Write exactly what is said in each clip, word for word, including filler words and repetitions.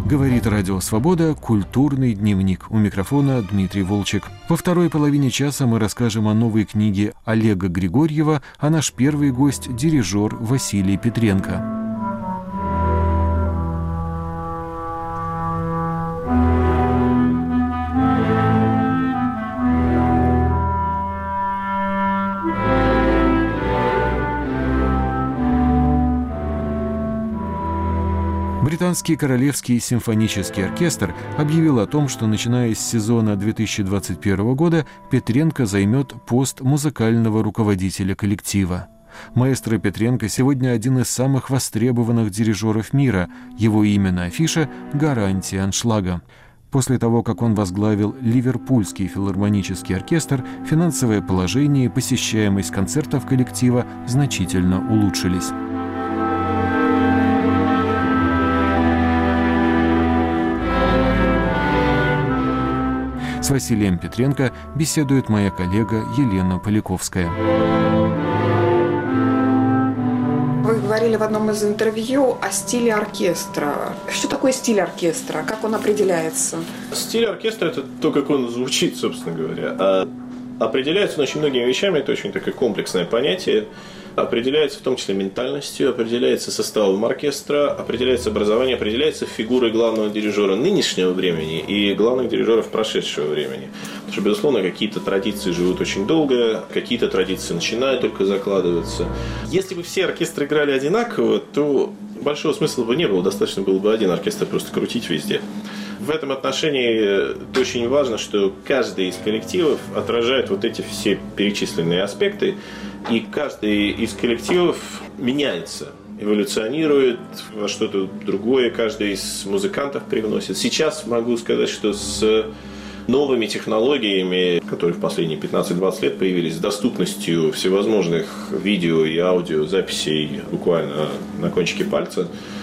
Говорит Радио Свобода «Культурный дневник». У микрофона Дмитрий Волчек. Во второй половине часа мы расскажем о новой книге Олега Григорьева, а наш первый гость – дирижер Василий Петренко. Британский Королевский симфонический оркестр объявил о том, что начиная с сезона две тысячи двадцать первого года Петренко займет пост музыкального руководителя коллектива. Маэстро Петренко сегодня один из самых востребованных дирижеров мира. Его имя на афише – гарантия аншлага. После того, как он возглавил Ливерпульский филармонический оркестр, финансовое положение и посещаемость концертов коллектива значительно улучшились. С Василием Петренко беседует моя коллега Елена Поляковская. Вы говорили в одном из интервью о стиле оркестра. Что такое стиль оркестра? Как он определяется? Стиль оркестра – это то, как он звучит, собственно говоря. А определяется он очень многими вещами, это очень такое комплексное понятие. Определяется в том числе ментальностью, определяется составом оркестра, определяется образование, определяется фигурой главного дирижера нынешнего времени и главных дирижеров прошедшего времени. Потому что, безусловно, какие-то традиции живут очень долго, какие-то традиции начинают только закладываться. Если бы все оркестры играли одинаково, то большого смысла бы не было, достаточно было бы один оркестр просто крутить везде. В этом отношении очень важно, что каждый из коллективов отражает вот эти все перечисленные аспекты, и каждый из коллективов меняется, эволюционирует во что-то другое, каждый из музыкантов привносит. Сейчас могу сказать, что с новыми технологиями, которые в последние пятнадцать-двадцать лет появились, с доступностью всевозможных видео и аудио записей буквально на кончике пальца,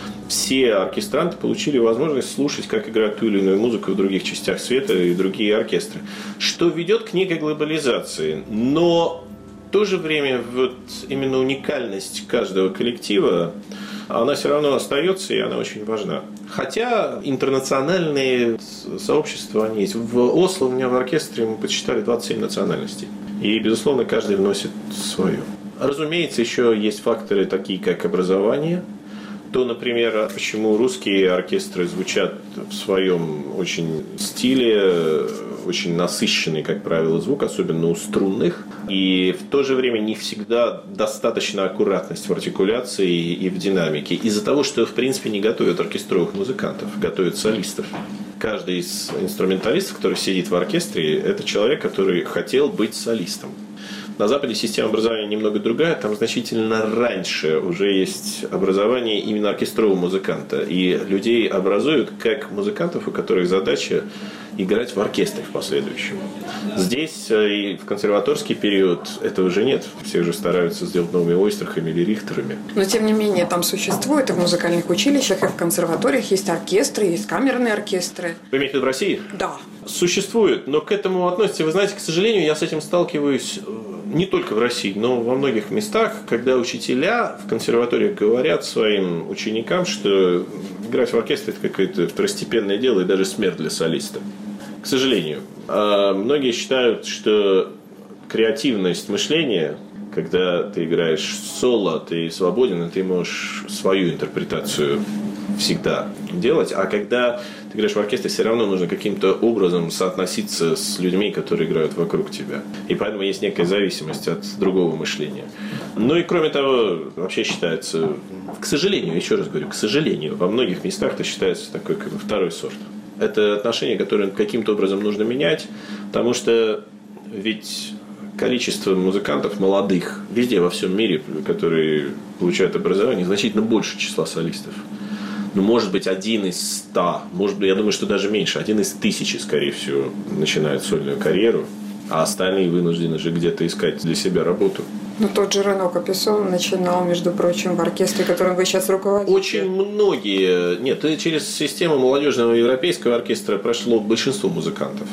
все оркестранты получили возможность слушать, как играют ту или иную музыку в других частях света и другие оркестры, что ведет к некой глобализации. Но в то же время вот именно уникальность каждого коллектива, она все равно остается, и она очень важна. Хотя интернациональные сообщества, они есть. В Осло у меня в оркестре мы подсчитали двадцать семь национальностей. И, безусловно, каждый вносит свое. Разумеется, еще есть факторы такие, как образование. То, например, почему русские оркестры звучат в своем очень стиле, очень насыщенный, как правило, звук, особенно у струнных. И в то же время не всегда достаточно аккуратность в артикуляции и в динамике. Из-за того, что, в принципе, не готовят оркестровых музыкантов, готовят солистов. Каждый из инструменталистов, который сидит в оркестре, это человек, который хотел быть солистом. На Западе система образования немного другая, там значительно раньше уже есть образование именно оркестрового музыканта. И людей образуют как музыкантов, у которых задача играть в оркестре в последующем. Здесь и в консерваторский период этого уже нет. Все же стараются сделать новыми ойстрахами или рихтерами. Но тем не менее там существует и в музыкальных училищах, и в консерваториях есть оркестры, есть камерные оркестры. Вы имеете в виду в России? Да. Существует, но к этому относится. Вы знаете, к сожалению, я с этим сталкиваюсь не только в России, но во многих местах, когда учителя в консерваториях говорят своим ученикам, что играть в оркестре – это какое-то второстепенное дело и даже смерть для солиста. К сожалению. А многие считают, что креативность мышления, когда ты играешь соло, ты свободен, и ты можешь свою интерпретацию всегда делать, а когда ты играешь в оркестре, все равно нужно каким-то образом соотноситься с людьми, которые играют вокруг тебя. И поэтому есть некая зависимость от другого мышления. Ну и кроме того, вообще считается, к сожалению, еще раз говорю, к сожалению, во многих местах это считается такой как бы второй сорт. Это отношение, которое каким-то образом нужно менять, потому что ведь количество музыкантов молодых везде во всем мире, которые получают образование, значительно больше числа солистов. Ну, может быть, один из ста, может быть, я думаю, что даже меньше, один из тысячи, скорее всего, начинает сольную карьеру, а остальные вынуждены же где-то искать для себя работу. Ну, тот же Рено Капюсон начинал, между прочим, в оркестре, которым вы сейчас руководите. Очень многие. Нет, через систему молодежного европейского оркестра прошло большинство музыкантов.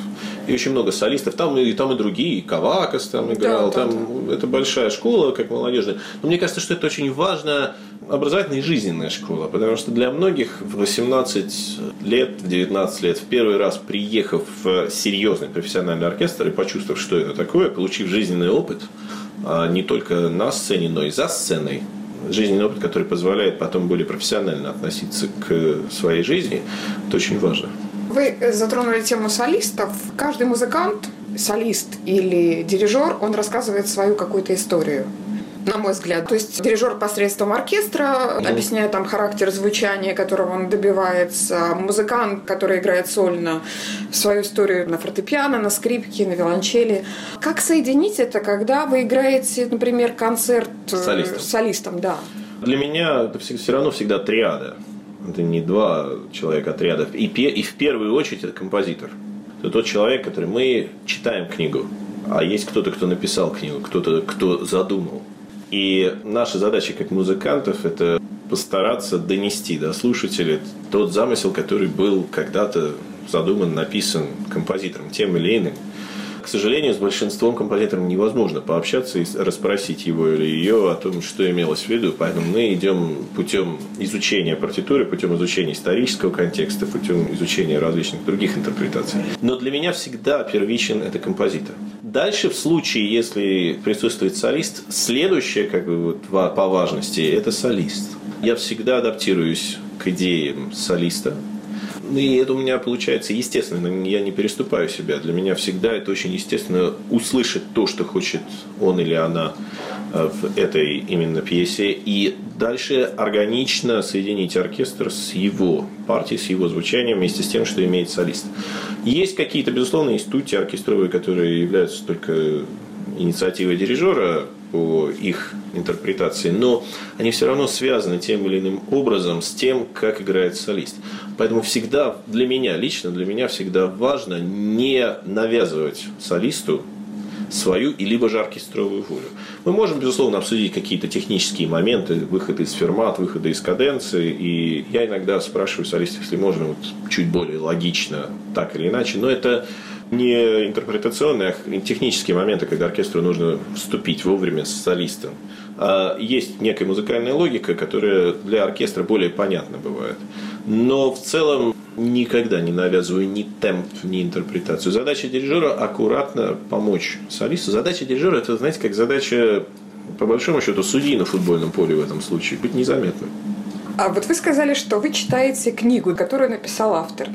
И очень много солистов. Там и, там и другие. И Кавакас там играл. Да, там, да. Это большая школа, как молодежная. Но мне кажется, что это очень важно. Образовательная и жизненная школа. Потому что для многих в восемнадцать лет, в девятнадцать лет, в первый раз приехав в серьезный профессиональный оркестр и почувствовав, что это такое, получив жизненный опыт, не только на сцене, но и за сценой, жизненный опыт, который позволяет потом более профессионально относиться к своей жизни, это очень важно. Вы затронули тему солистов. Каждый музыкант, солист или дирижер, он рассказывает свою какую-то историю, на мой взгляд. То есть дирижер посредством оркестра mm. объясняет там характер звучания, которого он добивается. Музыкант, который играет сольно, свою историю на фортепиано, на скрипке, на виолончели. Как соединить это, когда вы играете, например, концерт солистом? солистом, да. Для меня это все равно всегда триада. Это не два человека, а триада. И, и в первую очередь это композитор. Это тот человек, который мы читаем книгу, а есть кто-то, кто написал книгу, кто-то, кто задумал. И наша задача как музыкантов – это постараться донести до слушателя тот замысел, который был когда-то задуман, написан композитором тем или иным. К сожалению, с большинством композиторов невозможно пообщаться и расспросить его или ее о том, что имелось в виду. Поэтому мы идем путем изучения партитуры, путем изучения исторического контекста, путем изучения различных других интерпретаций. Но для меня всегда первичен это композитор. Дальше, в случае, если присутствует солист, следующее, как бы вот, по важности, это солист. Я всегда адаптируюсь к идеям солиста. И это у меня получается естественно, я не переступаю себя. Для меня всегда это очень естественно услышать то, что хочет он или она в этой именно пьесе. И дальше органично соединить оркестр с его партией, с его звучанием, вместе с тем, что имеет солист. Есть какие-то, безусловно, институты оркестровые, которые являются только инициативой дирижера по их интерпретации, но они все равно связаны тем или иным образом с тем, как играет солист. Поэтому всегда, для меня, лично для меня всегда важно не навязывать солисту свою и либо же оркестровую волю. Мы можем, безусловно, обсудить какие-то технические моменты, выхода из фермат, выхода из каденции, и я иногда спрашиваю солистов, если можно, вот, чуть более логично, так или иначе, но это не интерпретационные, а технические моменты, когда оркестру нужно вступить вовремя с солистом. А есть некая музыкальная логика, которая для оркестра более понятна бывает. Но в целом никогда не навязываю ни темп, ни интерпретацию. Задача дирижера – аккуратно помочь солисту. Задача дирижера – это, знаете, как задача, по большому счету, судьи на футбольном поле в этом случае. Быть незаметным. А вот вы сказали, что вы читаете книгу, которую написал автор.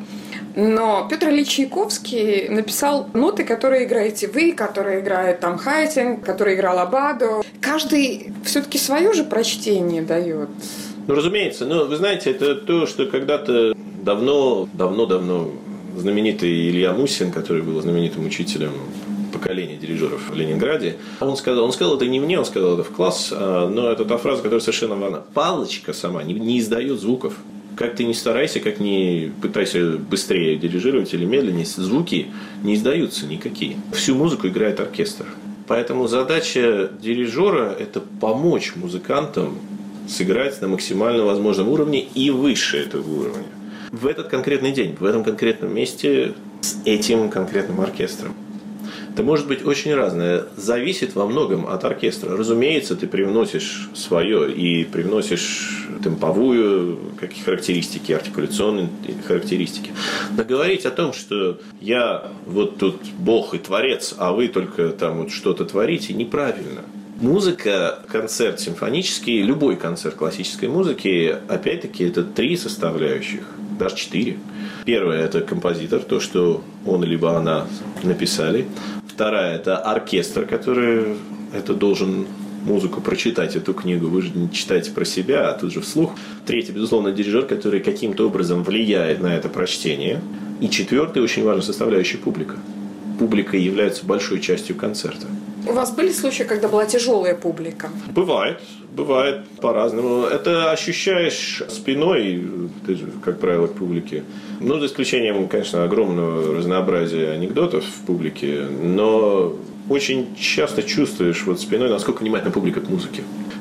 Но Петр Ильич Чайковский написал ноты, которые играете вы, которые играет там Хайтинг, который играл Абадо. Каждый все-таки свое же прочтение дает. Ну, разумеется. Но вы знаете, это то, что когда-то давно, давно-давно знаменитый Илья Мусин, который был знаменитым учителем поколения дирижеров в Ленинграде, он сказал, он сказал это не мне, он сказал это в класс, но это та фраза, которая совершенно важна. Палочка сама не, не издает звуков. Как ты ни старайся, как ни пытайся быстрее дирижировать или медленнее, звуки не издаются никакие. Всю музыку играет оркестр. Поэтому задача дирижера – это помочь музыкантам сыграть на максимально возможном уровне и выше этого уровня. В этот конкретный день, в этом конкретном месте с этим конкретным оркестром. Это может быть очень разное. Зависит во многом от оркестра. Разумеется, ты привносишь свое и привносишь темповую какие характеристики, артикуляционные характеристики. Но говорить о том, что я вот тут Бог и Творец, а вы только там вот что-то творите, неправильно. Музыка, концерт симфонический, любой концерт классической музыки, опять-таки, это три составляющих, даже четыре. Первое – это композитор, то, что он либо она написали. Вторая – это оркестр, который это должен музыку прочитать, эту книгу. Вы же не читаете про себя, а тут же вслух. Третий, безусловно, дирижер, который каким-то образом влияет на это прочтение. И четвертый, очень важная составляющая – публика. Публика является большой частью концерта. У вас были случаи, когда была тяжелая публика? Бывает. Бывает по-разному. Это ощущаешь спиной, ты же, как правило, к публике. Ну, за исключением, конечно, огромного разнообразия анекдотов в публике, но очень часто чувствуешь вот спиной, насколько внимательна публика к музыке.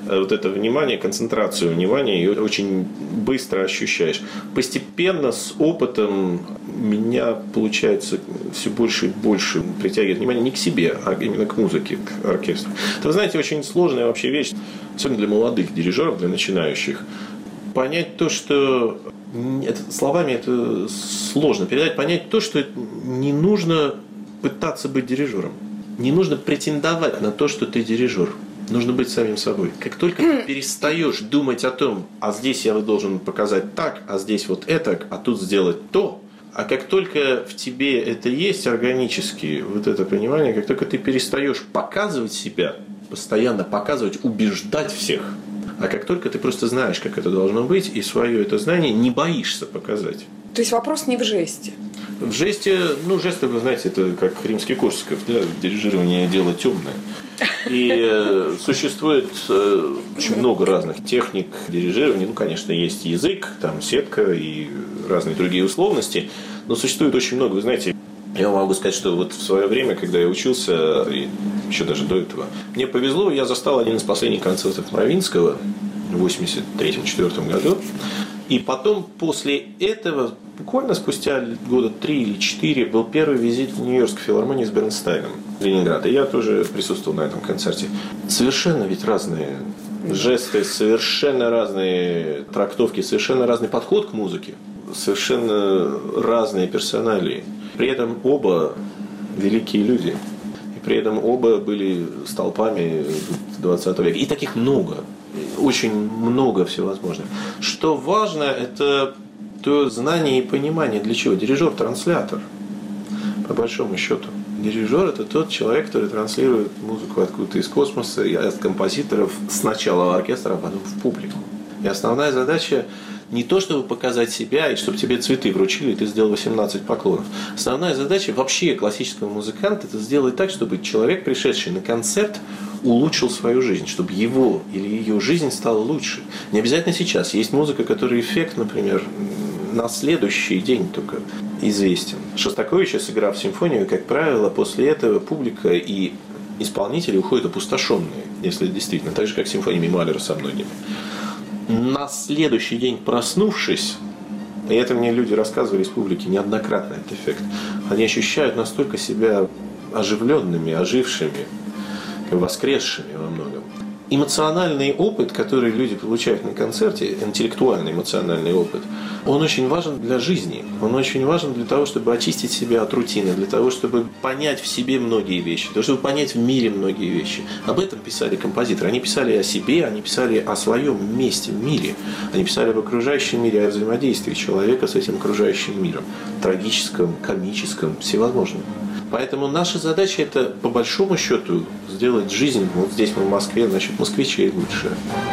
вот это внимание, концентрацию внимания, и очень быстро ощущаешь. Постепенно, с опытом, меня, получается, все больше и больше притягивает внимание не к себе, а именно к музыке, к оркестру. Это, вы знаете, очень сложная вообще вещь, особенно для молодых дирижеров, для начинающих. Понять то, что... Это, словами это сложно передать. Понять то, что не нужно пытаться быть дирижером. Не нужно претендовать на то, что ты дирижер. Нужно быть самим собой. Как только ты перестаешь думать о том, а здесь я должен показать так, а здесь вот это, а тут сделать то, а как только в тебе это есть органически, вот это понимание, как только ты перестаешь показывать себя, постоянно показывать, убеждать всех, а как только ты просто знаешь, как это должно быть, и свое это знание не боишься показать. То есть вопрос не в жесте. В жесте, ну, жесты, вы знаете, это как римский Корсаков, да, дирижирование – дело темное. И э, существует э, очень много разных техник дирижирования. Ну, конечно, есть язык, там сетка и разные другие условности, но существует очень много, вы знаете. Я могу сказать, что вот в свое время, когда я учился, и еще даже до этого, мне повезло, я застал один из последних концертов Мравинского в восемьдесят третьем — четвёртом году. И потом, после этого, буквально спустя года три или четыре, был первый визит в Нью-Йоркской филармонии с Бернстайном в Ленинград. И я тоже присутствовал на этом концерте. Совершенно ведь разные жесты, совершенно разные трактовки, совершенно разный подход к музыке, совершенно разные персоналии. При этом оба великие люди. И при этом оба были столпами двадцатого века. И таких много. Очень много всевозможных. Что важно, это то знание и понимание, для чего. Дирижер – транслятор, по большому счету. Дирижер – это тот человек, который транслирует музыку откуда-то из космоса, и от композиторов сначала в оркестр, а потом в публику. И основная задача не то, чтобы показать себя, и чтобы тебе цветы вручили, и ты сделал восемнадцать поклонов. Основная задача вообще классического музыканта – это сделать так, чтобы человек, пришедший на концерт, улучшил свою жизнь, чтобы его или ее жизнь стала лучше. Не обязательно сейчас. Есть музыка, которой эффект, например, на следующий день только известен. Шостаковича, сыграв симфонию, как правило, после этого публика и исполнители уходят опустошенные, если действительно, так же, как симфониями Малера со многими. На следующий день, проснувшись, и это мне люди рассказывали из публики неоднократно, этот эффект, они ощущают настолько себя оживленными, ожившими, воскресшими во многом. Эмоциональный опыт, который люди получают на концерте, интеллектуальный эмоциональный опыт, он очень важен для жизни. Он очень важен для того, чтобы очистить себя от рутины, для того, чтобы понять в себе многие вещи, для того, чтобы понять в мире многие вещи. Об этом писали композиторы. Они писали о себе, они писали о своем месте в мире. Они писали об окружающем мире, о взаимодействии человека с этим окружающим миром. Трагическом, комическом, всевозможном. Поэтому наша задача – это, по большому счету, сделать жизнь, вот здесь мы в Москве, значит, москвичей лучше.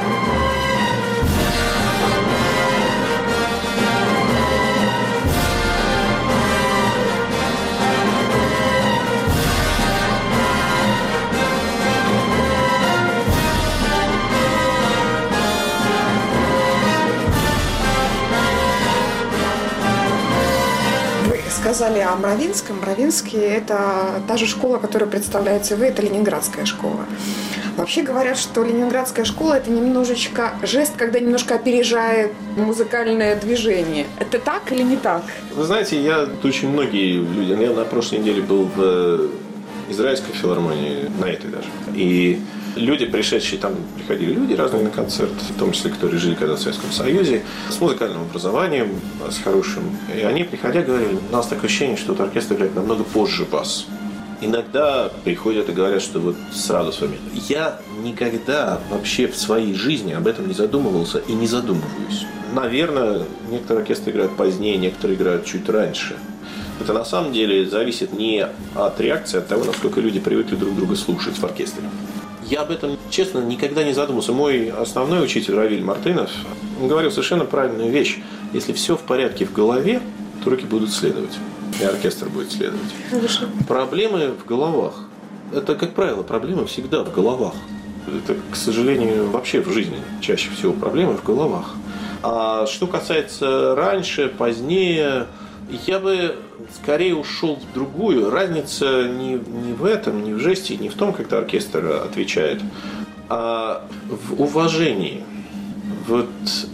Сказали о Мравинском. Мравинский – это та же школа, которую представляете вы, это ленинградская школа. Вообще говорят, что ленинградская школа – это немножечко жест, когда немножко опережает музыкальное движение. Это так или не так? Вы знаете, я очень многие люди, я на прошлой неделе был в израильской филармонии, на этой даже, и люди, пришедшие там, приходили люди разные на концерт, в том числе, которые жили когда в Советском Союзе, с музыкальным образованием, с хорошим. И они, приходя, говорили, у нас такое ощущение, что вот оркестр играет намного позже вас. Иногда приходят и говорят, что вот сразу с вами. Я никогда вообще в своей жизни об этом не задумывался и не задумываюсь. Наверное, некоторые оркестры играют позднее, некоторые играют чуть раньше. Это на самом деле зависит не от реакции, а от того, насколько люди привыкли друг друга слушать в оркестре. Я об этом, честно, никогда не задумывался. Мой основной учитель Равиль Мартынов говорил совершенно правильную вещь. Если все в порядке в голове, то руки будут следовать. И оркестр будет следовать. Хорошо. Проблемы в головах. Это, как правило, проблемы всегда в головах. Это, к сожалению, вообще в жизни чаще всего проблемы в головах. А что касается раньше, позднее, я бы скорее ушел в другую. Разница не, не в этом, не в жесте, не в том, когда оркестр отвечает, А в уважении. Вот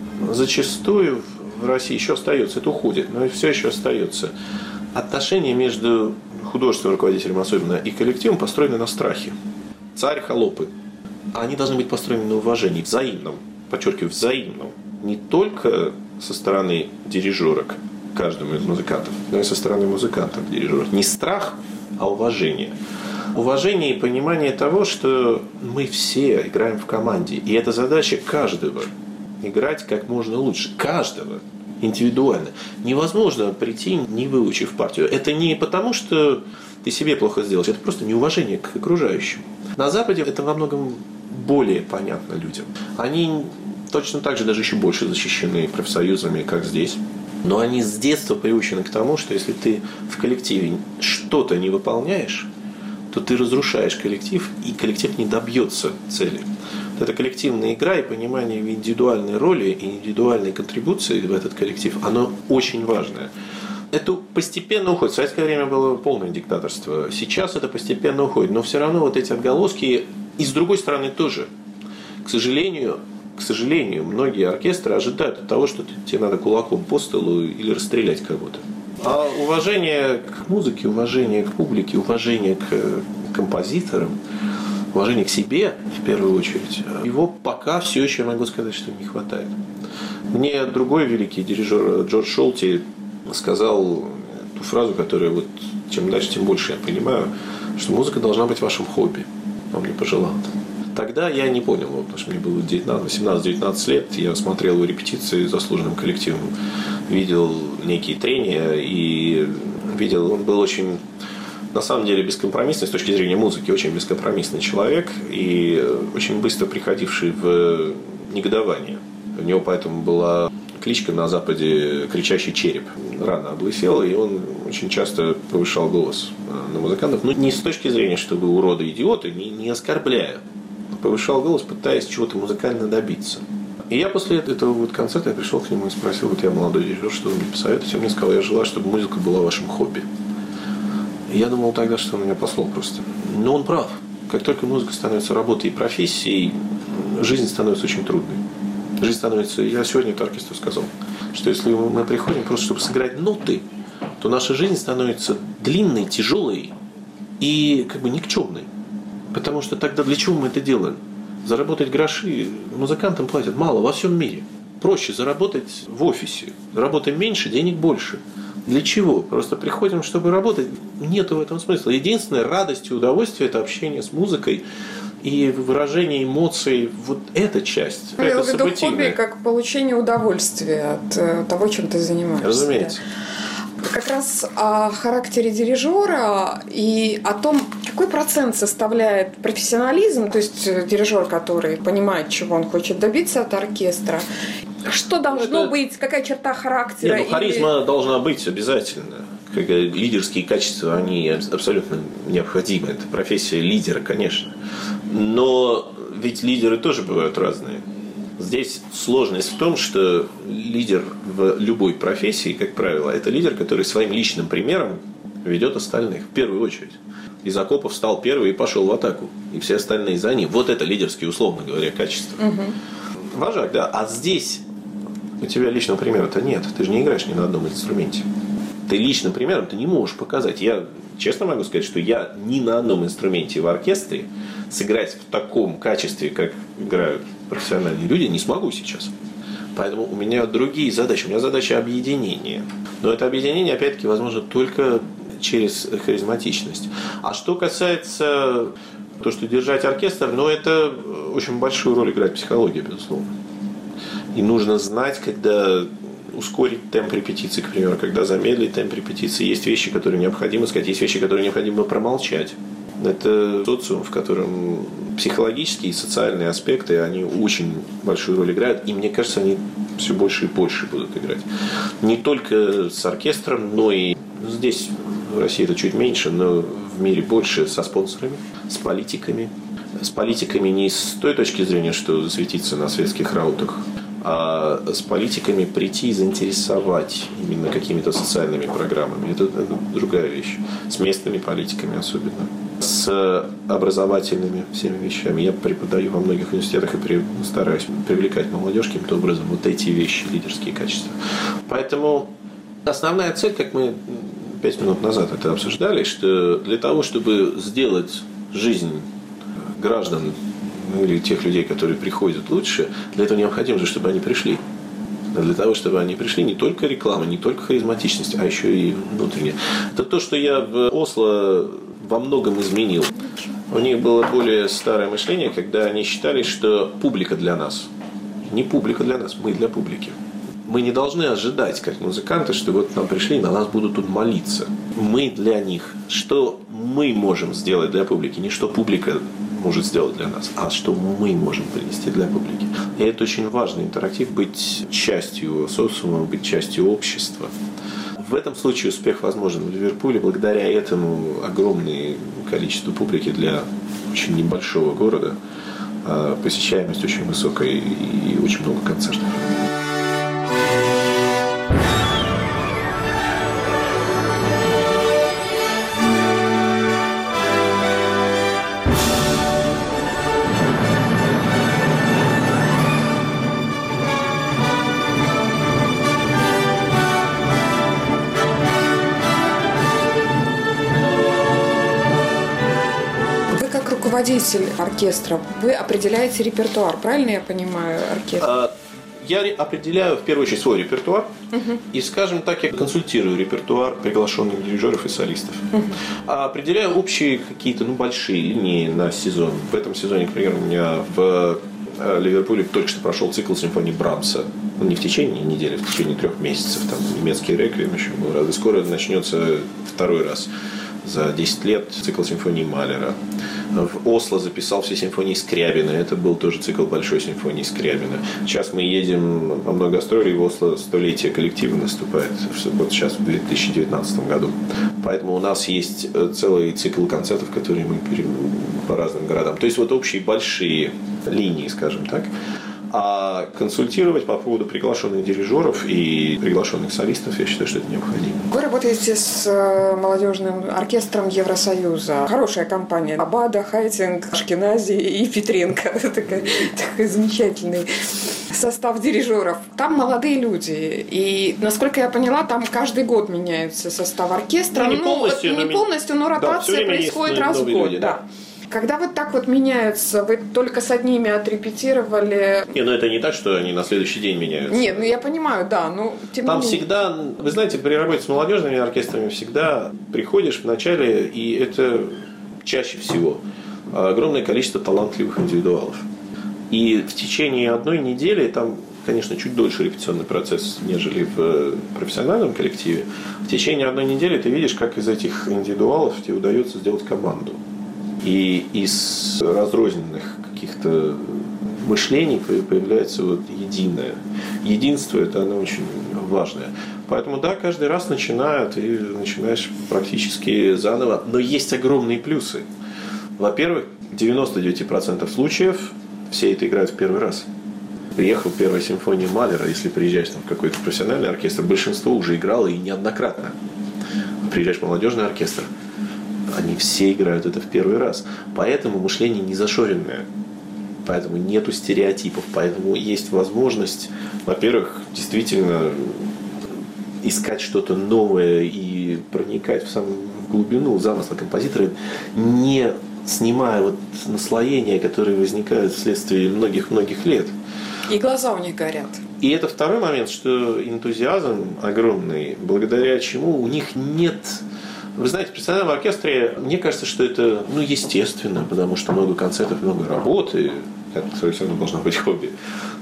зачастую в России еще остается, это уходит, но все еще остается. Отношения между художественным руководителем особенно и коллективом построены на страхе. Царь, холопы. Они должны быть построены на уважении, взаимном, подчеркиваю, взаимном. Не только со стороны дирижера к каждому из музыкантов, но и со стороны музыкантов к дирижеру. Не страх, а уважение. Уважение и понимание того, что мы все играем в команде. И это задача каждого. Играть как можно лучше. Каждого. Индивидуально. Невозможно прийти, не выучив партию. Это не потому, что ты себе плохо сделаешь. Это просто неуважение к окружающим. На Западе это во многом более понятно людям. Они точно так же, даже еще больше защищены профсоюзами, как здесь. Но они с детства приучены к тому, что если ты в коллективе что-то не выполняешь, то ты разрушаешь коллектив, и коллектив не добьется цели. Эта коллективная игра и понимание индивидуальной роли и индивидуальной контрибуции в этот коллектив, оно очень важное. Это постепенно уходит. В советское время было полное диктаторство. Сейчас это постепенно уходит. Но все равно вот эти отголоски, и с другой стороны тоже. К сожалению, к сожалению, многие оркестры ожидают от того, что тебе надо кулаком по столу или расстрелять кого-то. А уважение к музыке, уважение к публике, уважение к композиторам, уважение к себе, в первую очередь, его пока все еще, могу сказать, что не хватает. Мне другой великий дирижер Джордж Шолти сказал ту фразу, которую вот чем дальше, тем больше я понимаю, что музыка должна быть вашим хобби. Он мне пожелал это. Тогда я не понял, потому что мне было восемнадцать-девятнадцать лет, я смотрел его репетиции с заслуженным коллективом, видел некие трения и видел, он был очень, на самом деле, бескомпромиссный с точки зрения музыки, очень бескомпромиссный человек и очень быстро приходивший в негодование. У него поэтому была кличка на Западе «Кричащий череп». Рано облысел, и он очень часто повышал голос на музыкантов. Ну, не с точки зрения, что вы уроды, идиоты, не, не оскорбляя. Повышал голос, пытаясь чего-то музыкально добиться. И я после этого вот концерта я пришел к нему и спросил, вот я молодой дирижер, что вы мне посоветуете? Он мне сказал, я желаю, чтобы музыка была вашим хобби. И я думал тогда, что он меня послал просто. Но он прав. Как только музыка становится работой и профессией, жизнь становится очень трудной. Жизнь становится, я сегодня это оркестру сказал, что если мы приходим просто, чтобы сыграть ноты, то наша жизнь становится длинной, тяжелой и как бы никчемной. Потому что тогда для чего мы это делаем? Заработать гроши музыкантам платят мало во всем мире. Проще заработать в офисе. Работаем меньше, денег больше. Для чего? Просто приходим, чтобы работать. Нету в этом смысла. Единственная радость и удовольствие – это общение с музыкой и выражение эмоций. Вот эта часть. Я имею в виду хобби как получение удовольствия от того, чем ты занимаешься. Разумеется. Как раз о характере дирижера и о том, какой процент составляет профессионализм, то есть дирижер, который понимает, чего он хочет добиться от оркестра. Что должно это... быть, какая черта характера? Нет, ну, харизма или... должна быть обязательно. Как лидерские качества, они абсолютно необходимы. Это профессия лидера, конечно. Но ведь лидеры тоже бывают разные. Здесь сложность в том, что лидер в любой профессии, как правило, это лидер, который своим личным примером ведет остальных, в первую очередь. Из окопов встал первый и пошел в атаку. И все остальные за ним. Вот это лидерские, условно говоря, качества. Угу. Вожак, да. А здесь у тебя личного примера-то нет. Ты же не играешь ни на одном инструменте. Ты личным примером ты не можешь показать. Я честно могу сказать, что я ни на одном инструменте в оркестре сыграть в таком качестве, как играют профессиональные люди, не смогу сейчас. Поэтому у меня другие задачи. У меня задача объединения. Но это объединение, опять-таки, возможно только через харизматичность. А что касается того, что держать оркестр, ну, это очень большую роль играет психология, безусловно. И нужно знать, когда ускорить темп репетиции, к примеру, когда замедлить темп репетиции. Есть вещи, которые необходимо сказать, есть вещи, которые необходимо промолчать. Это социум, в котором психологические и социальные аспекты, они очень большую роль играют. И мне кажется, они все больше и больше будут играть. Не только с оркестром, но и здесь, в России это чуть меньше, но в мире больше со спонсорами, с политиками. С политиками не с той точки зрения, что засветиться на светских раутах, а с политиками прийти и заинтересовать именно какими-то социальными программами. Это, это другая вещь. С местными политиками особенно. с образовательными всеми вещами. Я преподаю во многих университетах и при, стараюсь привлекать молодежь каким-то образом вот эти вещи, лидерские качества. Поэтому основная цель, как мы пять минут назад это обсуждали, что для того, чтобы сделать жизнь граждан, ну, или тех людей, которые приходят, лучше, для этого необходимо же, чтобы они пришли. Для того, чтобы они пришли, не только реклама, не только харизматичность, а еще и внутренне. Это то, что я в Осло во многом изменил. У них было более старое мышление, когда они считали, что публика для нас. Не публика для нас, мы для публики. Мы не должны ожидать, как музыканты, что вот нам пришли, на нас будут тут молиться. Мы для них. Что мы можем сделать для публики? Не что публика может сделать для нас, а что мы можем принести для публики. И это очень важный интерактив, быть частью социума, быть частью общества. В этом случае успех возможен в Ливерпуле. Благодаря этому огромное количество публики для очень небольшого города. Посещаемость очень высокая и очень много концертов. Руководитель оркестра, вы определяете репертуар, правильно я понимаю, оркестр? Я определяю в первую очередь свой репертуар, uh-huh. и, скажем так, я консультирую репертуар приглашенных дирижеров и солистов. Uh-huh. А определяю общие какие-то ну, большие линии на сезон. В этом сезоне, к примеру, у меня в Ливерпуле только что прошел цикл симфоний Брамса. Ну, не в течение недели, в течение трех месяцев. Там немецкий реквием еще был раз. И скоро начнется второй раз за десять лет цикл симфонии Малера. В Осло записал все симфонии Скрябина. Это был тоже цикл большой симфонии Скрябина. Сейчас мы едем по много гастролей. В Осло столетие коллектива наступает. Вот сейчас в две тысячи девятнадцатом году. Поэтому у нас есть целый цикл концертов, которые мы по разным городам. То есть вот общие большие линии, скажем так. А консультировать по поводу приглашенных дирижеров и приглашенных солистов, я считаю, что это необходимо. Вы работаете с молодежным оркестром Евросоюза. Хорошая компания. Абада, Хайтинг, Ашкенази и Петренко. Это такой, такой замечательный состав дирижеров. Там молодые люди. И, насколько я поняла, там каждый год меняется состав оркестра. Ну, не полностью, ну, не но, полностью, но ротация да, происходит раз в год. Люди, да. Да. Когда вот так вот меняются, вы только с одними отрепетировали? Не, ну это не так, что они на следующий день меняются. Нет, ну я понимаю, да, но тем Там не менее. всегда, вы знаете, при работе с молодежными оркестрами всегда приходишь в начале, и это чаще всего огромное количество талантливых индивидуалов. И в течение одной недели, там, конечно, чуть дольше репетиционный процесс, нежели в профессиональном коллективе, в течение одной недели ты видишь, как из этих индивидуалов тебе удается сделать команду. И из разрозненных каких-то мышлений появляется вот единое. Единство – это оно очень важное. Поэтому, да, каждый раз начинают, и начинаешь практически заново. Но есть огромные плюсы. Во-первых, в девяноста девяти процентах случаев все это играют в первый раз. Приехал первая симфония Малера, если приезжаешь там, в какой-то профессиональный оркестр, большинство уже играло и неоднократно. Приезжаешь в молодежный оркестр, они все играют это в первый раз. Поэтому мышление не зашоренное. Поэтому нету стереотипов. Поэтому есть возможность, во-первых, действительно искать что-то новое и проникать в самую глубину замысла композитора, не снимая вот наслоения, которые возникают вследствие многих-многих лет. И глаза у них горят. И это второй момент, что энтузиазм огромный, благодаря чему у них нет... Вы знаете, в профессиональном оркестре, мне кажется, что это ну, естественно, потому что много концертов, много работы, это все равно должно быть хобби.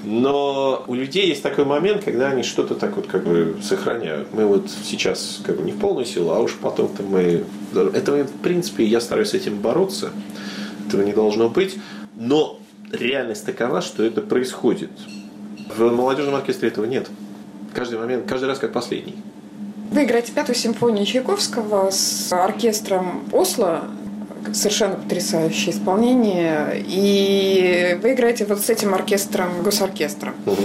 Но у людей есть такой момент, когда они что-то так вот как бы сохраняют. Мы вот сейчас как бы не в полную силу, а уж потом-то мы... Это, в принципе, я стараюсь с этим бороться. Этого не должно быть. Но реальность такова, что это происходит. В молодежном оркестре этого нет. Каждый момент, каждый раз как последний. Вы играете пятую симфонию Чайковского с оркестром Осло. Совершенно потрясающее исполнение. И вы играете вот с этим оркестром, госоркестром. Угу.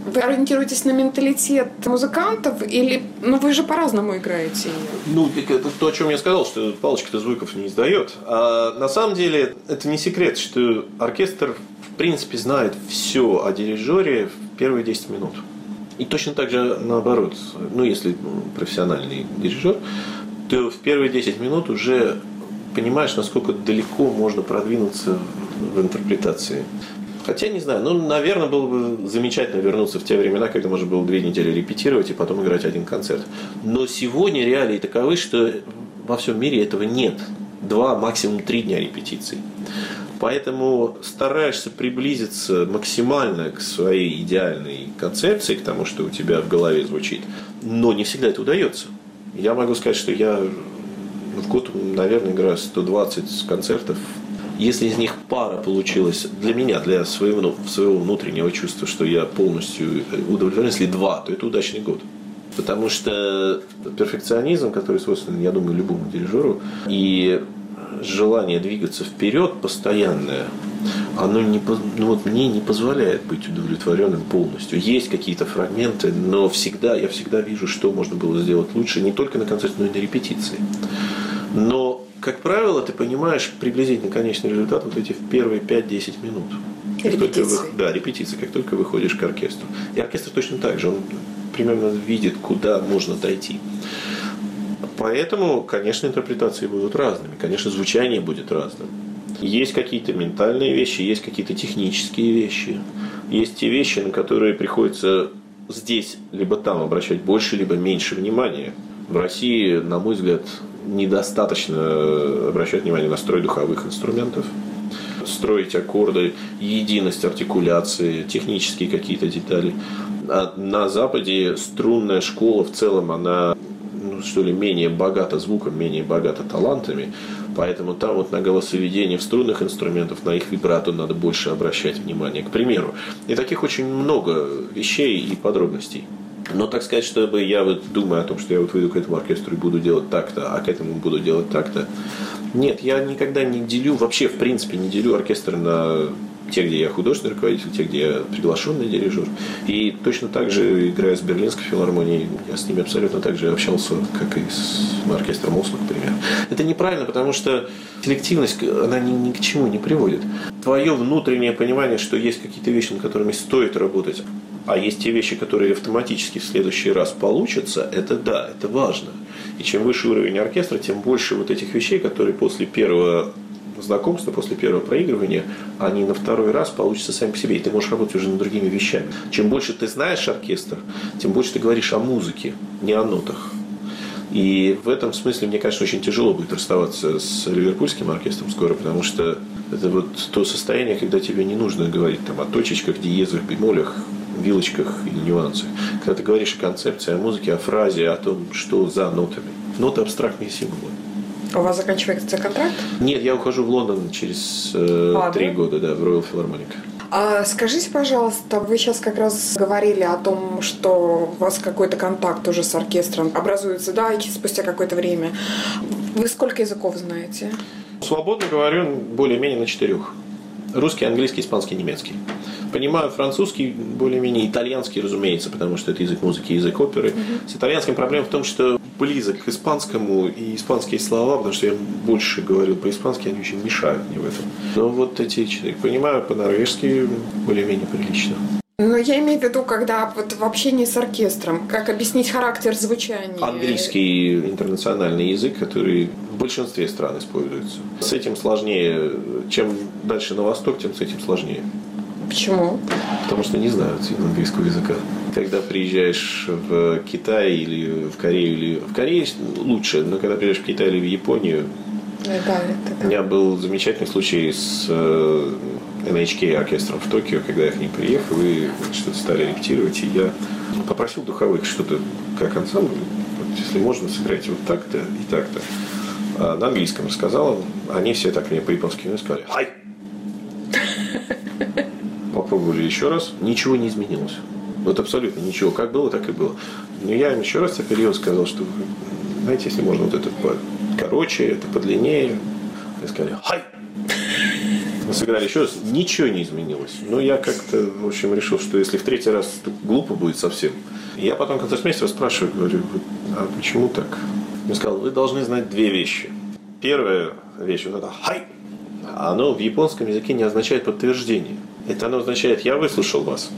Вы ориентируетесь на менталитет музыкантов или... Ну, вы же по-разному играете ее. Ну, это то, о чем я сказал, что палочки-то звуков не издает. А на самом деле, это не секрет, что оркестр, в принципе, знает все о дирижере в первые десять минут. И точно так же наоборот. Ну, если профессиональный дирижер, то в первые десять минут уже понимаешь, насколько далеко можно продвинуться в интерпретации. Хотя, не знаю, ну, наверное, было бы замечательно вернуться в те времена, когда можно было две недели репетировать и потом играть один концерт. Но сегодня реалии таковы, что во всем мире этого нет. Два, максимум три дня репетиций. Поэтому стараешься приблизиться максимально к своей идеальной концепции, к тому, что у тебя в голове звучит. Но не всегда это удается. Я могу сказать, что я в год, наверное, играю сто двадцать концертов. Если из них пара получилась для меня, для своего, своего внутреннего чувства, что я полностью удовлетворен, если два, то это удачный год. Потому что перфекционизм, который свойственен, я думаю, любому дирижеру, и желание двигаться вперед постоянное, оно не, ну вот мне не позволяет быть удовлетворенным полностью. Есть какие-то фрагменты, но всегда, я всегда вижу, что можно было сделать лучше, не только на концерте, но и на репетиции. Но, как правило, ты понимаешь приблизительно конечный результат вот эти в первые пять-десять минут. Репетиции. Вы, да, репетиции, как только выходишь к оркестру. И оркестр точно так же, он примерно видит, куда можно дойти. Поэтому, конечно, интерпретации будут разными, конечно, звучание будет разным. Есть какие-то ментальные вещи, есть какие-то технические вещи, есть те вещи, на которые приходится здесь либо там обращать больше, либо меньше внимания. В России, на мой взгляд, недостаточно обращать внимание на строй духовых инструментов, строить аккорды, единость артикуляции, технические какие-то детали. А на Западе струнная школа в целом, она, ну, что ли, менее богата звуком, менее богата талантами. Поэтому там вот на голосоведение в струнных инструментах, на их вибрато надо больше обращать внимание, к примеру. И таких очень много вещей и подробностей. Но так сказать, чтобы я вот думаю о том, что я вот выйду к этому оркестру и буду делать так-то, а к этому буду делать так-то. Нет, я никогда не делю, вообще в принципе не делю оркестр на те, где я художественный руководитель, те, где я приглашенный дирижер. И точно так же, играя с Берлинской филармонией, я с ними абсолютно так же общался, как и с оркестром Осло, к примеру. Это неправильно, потому что селективность, она ни, ни к чему не приводит. Твое внутреннее понимание, что есть какие-то вещи, над которыми стоит работать, а есть те вещи, которые автоматически в следующий раз получатся, это да, это важно. И чем выше уровень оркестра, тем больше вот этих вещей, которые после первого знакомства, после первого проигрывания, они на второй раз получатся сами по себе. И ты можешь работать уже над другими вещами. Чем больше ты знаешь оркестр, тем больше ты говоришь о музыке, не о нотах. И в этом смысле, мне, конечно, очень тяжело будет расставаться с ливерпульским оркестром скоро, потому что это вот то состояние, когда тебе не нужно говорить там, о точечках, диезах, бемолях, вилочках или нюансах. Когда ты говоришь о концепции, о музыке, о фразе, о том, что за нотами. Ноты — абстрактные символы. У вас заканчивается контракт? Нет, я ухожу в Лондон через э, а, три да? года, да, в Royal Philharmonic. А скажите, пожалуйста, вы сейчас как раз говорили о том, что у вас какой-то контакт уже с оркестром образуется, да, и спустя какое-то время. Вы сколько языков знаете? Свободно говорю более-менее на четырех. Русский, английский, испанский, немецкий. Понимаю французский, более-менее итальянский, разумеется, потому что это язык музыки, язык оперы. Uh-huh. С итальянским проблема в том, что близок к испанскому, и испанские слова, потому что я больше говорил по-испански, они очень мешают мне в этом. Но вот эти четыре. Понимаю по-норвежски более-менее прилично. Но я имею в виду, когда вот в общении с оркестром, как объяснить характер звучания? Английский интернациональный язык, который в большинстве стран используется. С этим сложнее. Чем дальше на восток, тем с этим сложнее. Почему? Потому что не знают английского языка. Когда приезжаешь в Китай или в Корею, или в Корее лучше, но когда приезжаешь в Китай или в Японию, да, это, у меня был замечательный случай с эн эйч кей оркестром в Токио, когда я к ним приехал и что-то стали репетировать, и я попросил духовых что-то как ансамбль, вот, если можно, сыграйте вот так-то и так-то. А на английском рассказал им, они все так мне по-японски сказали «Хай!». Попробовали еще раз, ничего не изменилось. Вот абсолютно ничего. Как было, так и было. Но я им еще раз за период сказал, что, знаете, если можно вот это покороче, это подлиннее. Они сказали «Хай!». Мы сыграли еще раз, ничего не изменилось. Но я как-то, в общем, решил, что если в третий раз, то глупо будет совсем. Я потом концерт месяца спрашиваю, говорю, а почему так? Он сказал, вы должны знать две вещи. Первая вещь, вот это «хай», оно в японском языке не означает подтверждение. Это оно означает «я выслушал вас».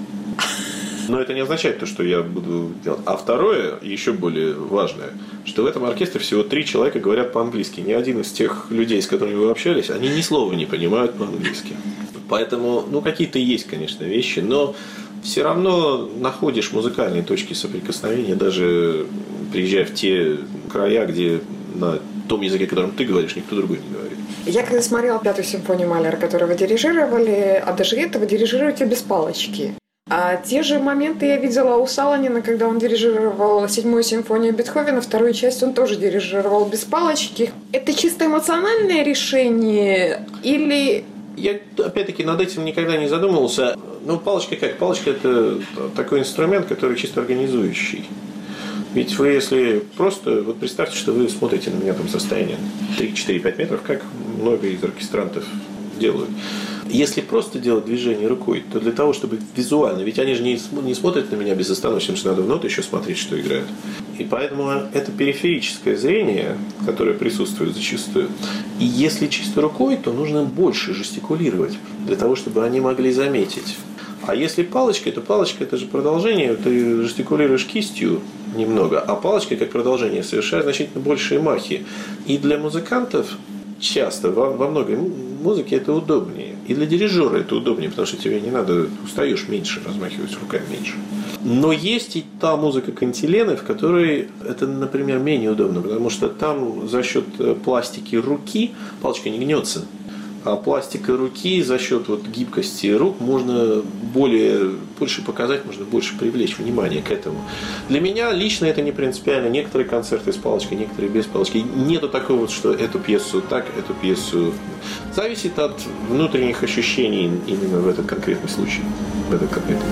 Но это не означает то, что я буду делать. А второе, еще более важное, что в этом оркестре всего три человека говорят по-английски. Ни один из тех людей, с которыми вы общались, они ни слова не понимают по-английски. Поэтому, ну, какие-то есть, конечно, вещи, но все равно находишь музыкальные точки соприкосновения, даже приезжая в те края, где на том языке, которым ты говоришь, никто другой не говорит. Я когда смотрела пятую симфонию Малера, которую вы дирижировали, а даже это вы дирижируете без палочки. А те же моменты я видела у Салонина, когда он дирижировал седьмую симфонию Бетховена, вторую часть он тоже дирижировал без палочки. Это чисто эмоциональное решение или... Я, опять-таки, над этим никогда не задумывался. Ну, палочка как? Палочка – это такой инструмент, который чисто организующий. Ведь вы, если просто... Вот представьте, что вы смотрите на меня там состояние три-четыре-пять метров, как много из оркестрантов делают. Если просто делать движение рукой, то для того, чтобы визуально, ведь они же не, не смотрят на меня безостановочно, потому что надо в ноты еще смотреть, что играют. И поэтому это периферическое зрение, которое присутствует зачастую. И если чисто рукой, то нужно больше жестикулировать, для того, чтобы они могли заметить. А если палочкой, то палочка – это же продолжение, ты жестикулируешь кистью немного, а палочкой, как продолжение, совершает значительно большие махи. И для музыкантов часто, во, во многой музыке это удобнее. И для дирижера это удобнее, потому что тебе не надо, устаешь меньше, размахивать руками меньше. Но есть и та музыка кантилены, в которой это, например, менее удобно, потому что там за счет пластики руки палочка не гнется. А пластика руки за счет вот гибкости рук можно более, больше показать, можно больше привлечь внимание к этому. Для меня лично это не принципиально. Некоторые концерты с палочкой, некоторые без палочки. Нету такого, вот, что эту пьесу так, эту пьесу... Зависит от внутренних ощущений именно в этот конкретный случай, в этот конкретный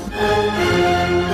момент.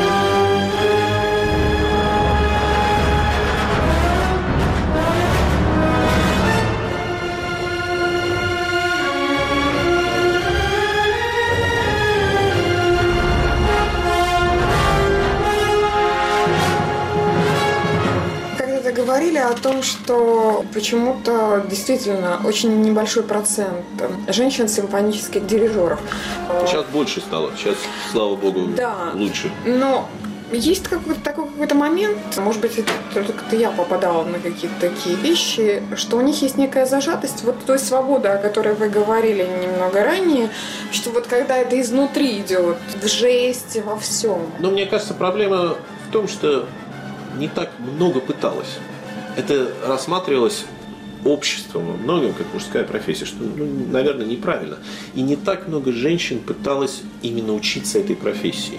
Говорили о том, что почему-то действительно очень небольшой процент женщин-симфонических дирижеров. Сейчас больше стало, сейчас, слава богу, да, лучше. Но есть какой-то такой какой-то момент, может быть, это только я попадала на какие-то такие вещи, что у них есть некая зажатость, вот той свободы, о которой вы говорили немного ранее, что вот когда это изнутри идет, в жесте, во всем. Но мне кажется, проблема в том, что не так много пыталась. Это рассматривалось обществом во многом как мужская профессия, что, ну, наверное, неправильно. И не так много женщин пыталось именно учиться этой профессии.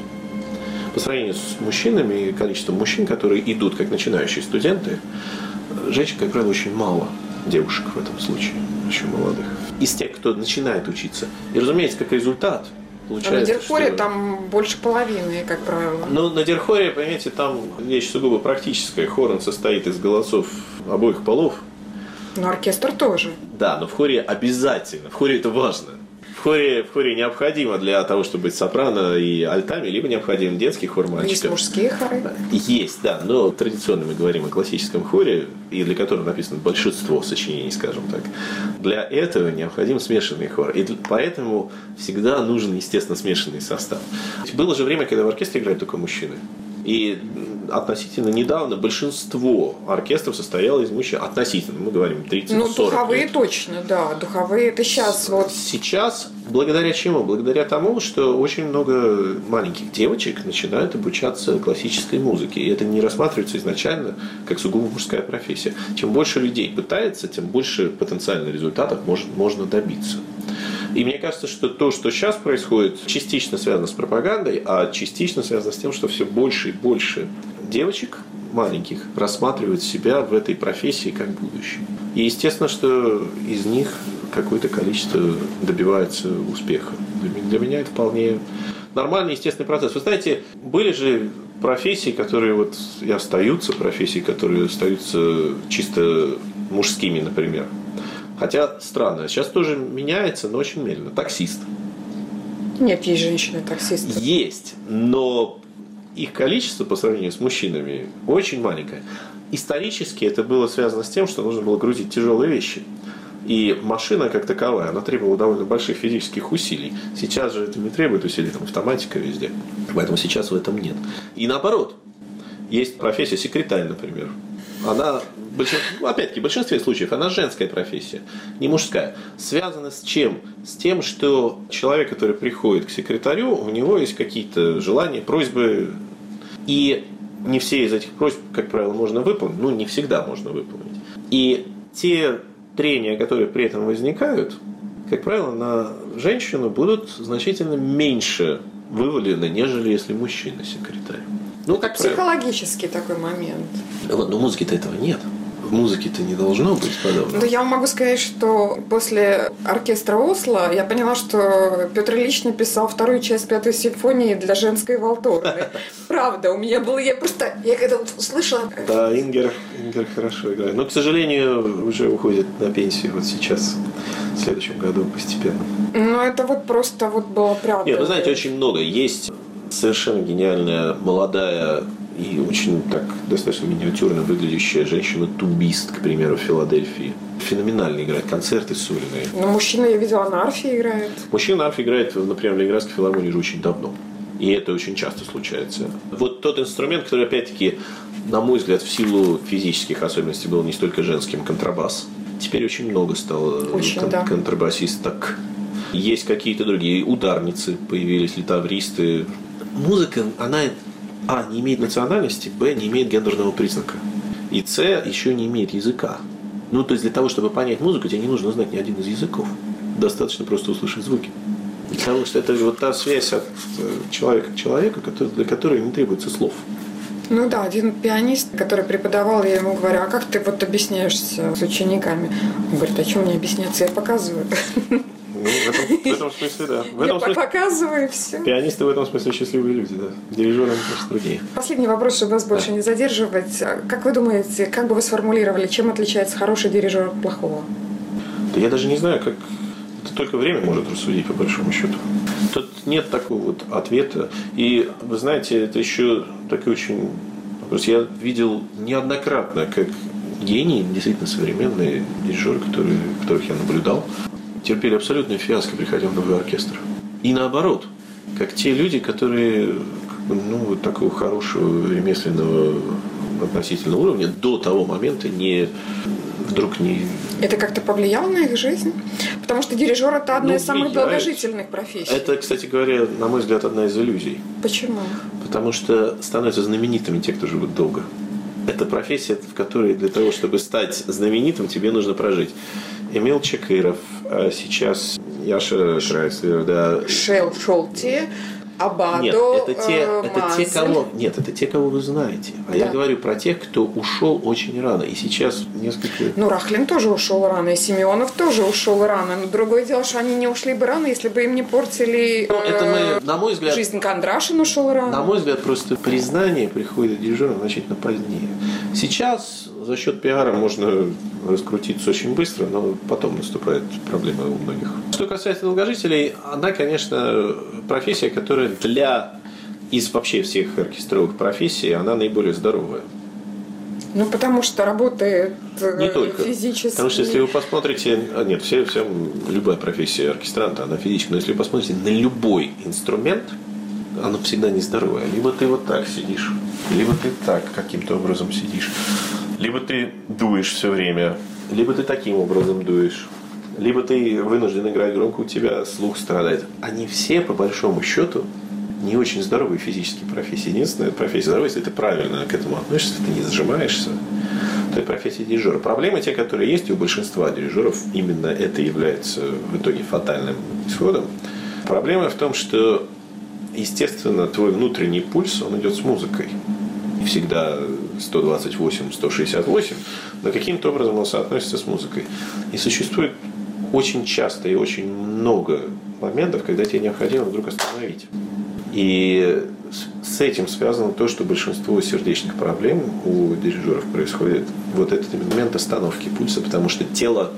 По сравнению с мужчинами, количеством мужчин, которые идут как начинающие студенты, женщин, как правило, очень мало, девушек в этом случае, очень молодых. Из тех, кто начинает учиться. И, разумеется, как результат, получается, а на дирхоре что... там больше половины, как правило. Ну, на дирхоре, понимаете, там вещь сугубо практическая. Хор, он состоит из голосов обоих полов. Но оркестр тоже. Да, но в хоре обязательно. В хоре это важно. В хоре, в хоре необходимо для того, чтобы быть сопрано и альтами, либо необходим детский хор мальчиков. Есть мужские хоры? Есть, да. Но традиционно мы говорим о классическом хоре, и для которого написано большинство сочинений, скажем так. Для этого необходим смешанный хор. И поэтому всегда нужен, естественно, смешанный состав. Было же время, когда в оркестре играют только мужчины. И относительно недавно большинство оркестров состояло из мужчин. Относительно, мы говорим тридцать-сорок. Ну, духовые лет. Точно, да. Духовые это сейчас вот. Сейчас, благодаря чему? Благодаря тому, что очень много маленьких девочек начинают обучаться классической музыке. И это не рассматривается изначально как сугубо мужская профессия. Чем больше людей пытается, тем больше потенциальных результатов может, можно добиться. И мне кажется, что то, что сейчас происходит, частично связано с пропагандой, а частично связано с тем, что все больше и больше девочек маленьких рассматривают себя в этой профессии как будущее. И естественно, что из них какое-то количество добивается успеха. Для меня это вполне нормальный, естественный процесс. Вы знаете, были же профессии, которые вот и остаются, профессии, которые остаются чисто мужскими, например. Хотя странно, сейчас тоже меняется, но очень медленно. Таксист. Нет, есть женщины-таксисты. Есть, но их количество по сравнению с мужчинами очень маленькое. Исторически это было связано с тем, что нужно было грузить тяжелые вещи. И машина как таковая, она требовала довольно больших физических усилий. Сейчас же это не требует усилий, там автоматика везде. Поэтому сейчас в этом нет. И наоборот, есть профессия секретарь, например. Она, ну, опять-таки, в большинстве случаев она женская профессия, не мужская. Связана с чем? С тем, что человек, который приходит к секретарю, у него есть какие-то желания, просьбы. И не все из этих просьб, как правило, можно выполнить. Ну, не всегда можно выполнить. И те трения, которые при этом возникают, как правило, на женщину будут значительно меньше вывалены, нежели если мужчина секретарь. Ну, как психологический такой момент. Вот, но музыки-то этого нет. В музыке-то не должно быть подобного. Да, я вам могу сказать, что после оркестра Осло я поняла, что Петр Ильич написал вторую часть Пятой симфонии для женской валторны. Правда, у меня было, я просто, я когда вот услышала... Да, Ингер, Ингер хорошо играет. Но, к сожалению, уже уходит на пенсию вот сейчас, в следующем году постепенно. Ну, это вот просто вот было правда. Нет, вы знаете, очень много. Есть совершенно гениальная, молодая и очень так достаточно миниатюрно выглядящая женщина-тубист, к примеру, в Филадельфии. Феноменально играет, концерты сольные. Но мужчина, я видела, на арфе играет. Мужчина на арфе играет, например, в Ленинградской филармонии уже очень давно. И это очень часто случается. Вот тот инструмент, который, опять-таки, на мой взгляд, в силу физических особенностей был не столько женским, контрабас. Теперь очень много стало очень, кон- да. контрабасисток. Есть какие-то другие ударницы, появились литавристы. Музыка, она, а, не имеет национальности, б, не имеет гендерного признака. И с, еще не имеет языка. Ну, то есть для того, чтобы понять музыку, тебе не нужно знать ни один из языков. Достаточно просто услышать звуки. Потому что это вот та связь от человека к человеку, для которой не требуется слов. Ну да, один пианист, который преподавал, я ему говорю, а как ты вот объясняешься с учениками? Он говорит, а что мне объясняться? Я показываю. Ну, в этом, в этом смысле, да. В этом Я смысле, показываю все. Пианисты в этом смысле счастливые люди, да. Дирижеры, конечно, труднее. Последний вопрос, чтобы вас больше да. не задерживать. Как вы думаете, как бы вы сформулировали, чем отличается хороший дирижер от плохого? Да я даже не знаю, как... Это только время может рассудить, по большому счету. Тут нет такого вот ответа. И, вы знаете, это еще такой очень... Просто я видел неоднократно, как гении, действительно современные дирижеры, которые, которых я наблюдал, терпели абсолютную фиаско, приходя в новый оркестр. И наоборот, как те люди, которые ну, вот такого хорошего ремесленного относительного уровня до того момента не вдруг не... Это как-то повлияло на их жизнь? Потому что дирижер – это одна ну, из самых влияет. долгожительных профессий. Это, кстати говоря, на мой взгляд, одна из иллюзий. Почему? Потому что становятся знаменитыми те, кто живут долго. Это профессия, в которой для того, чтобы стать знаменитым, тебе нужно прожить. Эмил Чакыров, а сейчас Яша Крайслер, да. Шел Шолте, Абадо, Нет, это те, э, это те, кого, нет, это те, кого вы знаете. А да. я говорю про тех, кто ушел очень рано. И сейчас несколько... Ну, Рахлин тоже ушел рано, и Симеонов тоже ушел рано. Но другое дело, что они не ушли бы рано, если бы им не портили ну, это мы, на мой взгляд, жизнь. Кондрашин ушел рано. На мой взгляд, просто признание приходит дирижерам значительно позднее. Сейчас за счет пиара можно раскрутиться очень быстро, но потом наступает проблема у многих. Что касается долгожителей, она, конечно, профессия, которая для из вообще всех оркестровых профессий, она наиболее здоровая. Ну, потому что работает не только. Физически. Потому что если вы посмотрите, нет, все, все, любая профессия оркестранта, она физическая, но если вы посмотрите на любой инструмент, она всегда нездоровая. Либо ты вот так сидишь, либо ты так каким-то образом сидишь, либо ты дуешь все время, либо ты таким образом дуешь, либо ты вынужден играть громко, у тебя слух страдает. Они все, по большому счету, не очень здоровые физические профессии. Единственная профессия здоровая, если ты правильно к этому относишься, ты не сжимаешься, то это профессия дирижера. Проблемы те, которые есть у большинства дирижеров, именно это является в итоге фатальным исходом. Проблема в том, что, естественно, твой внутренний пульс, он идет с музыкой. Всегда сто двадцать восемь - сто шестьдесят восемь, но каким-то образом он соотносится с музыкой. И существует очень часто и очень много моментов, когда тебе необходимо вдруг остановить. И с этим связано то, что большинство сердечных проблем у дирижеров происходит вот этот момент остановки пульса, потому что тело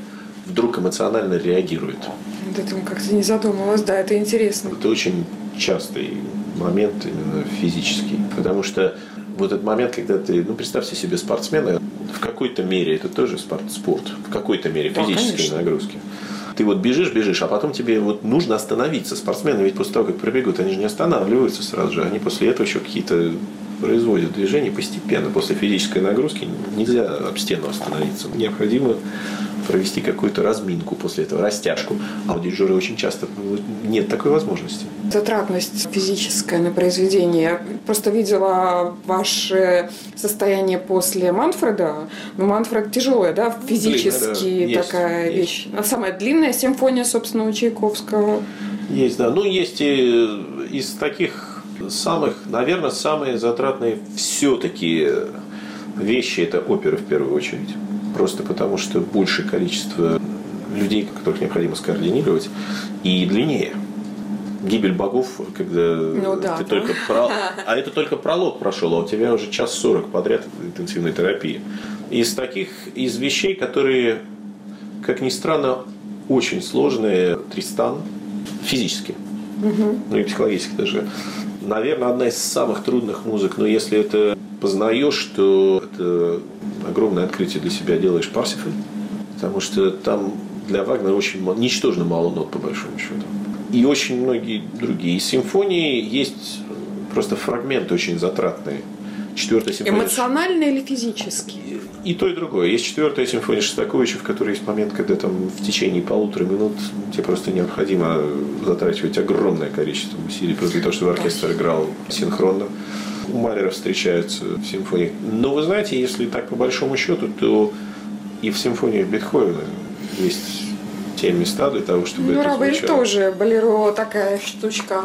вдруг эмоционально реагирует. Вот это как-то не задумывалась, да, это интересно. Это очень частый момент именно физический, потому что вот этот момент, когда ты, ну, представьте себе спортсмена, в какой-то мере это тоже спорт, спорт в какой-то мере физической да, нагрузки. Ты вот бежишь, бежишь, а потом тебе вот нужно остановиться. Спортсмены ведь после того, как пробегут, они же не останавливаются сразу же, они после этого еще какие-то производят движения постепенно. После физической нагрузки нельзя об стену остановиться. Необходимо провести какую-то разминку после этого, растяжку. А у дирижера очень часто нет такой возможности. Затратность физическая на произведение. Я просто видела ваше состояние после Манфреда. Ну, Манфред тяжелая, да, физически длинная, да. такая есть, вещь. Есть. А самая длинная симфония, собственно, у Чайковского. Есть, да. Ну, есть и из таких самых, наверное, самые затратные все-таки вещи – это оперы в первую очередь. Просто потому, что большее количество людей, которых необходимо скоординировать, и длиннее. Гибель богов, когда ну, да, ты да. только про... а это только пролог прошел, а у тебя уже час сорок подряд интенсивной терапии. Из таких, из вещей, которые, как ни странно, очень сложные, Тристан физически, угу. ну и психологически даже. Наверное, одна из самых трудных музык, но если это познаешь, то это огромное открытие для себя делаешь Парсифаль, потому что там для Вагнера очень мало, ничтожно мало нот, по большому счету. И очень многие другие. Из симфонии есть просто фрагменты очень затратные. Четвертая симфония. Эмоционально или физически? И то, и другое. Есть четвертая симфония Шостаковича, в которой есть момент, когда там в течение полутора минут тебе просто необходимо затрачивать огромное количество усилий просто для того, чтобы оркестр играл синхронно. У Малера встречаются в симфонии. Но вы знаете, если так по большому счету, то и в симфониях Бетховена есть те места для того, чтобы ну, это Равель звучало. тоже, болеро такая штучка.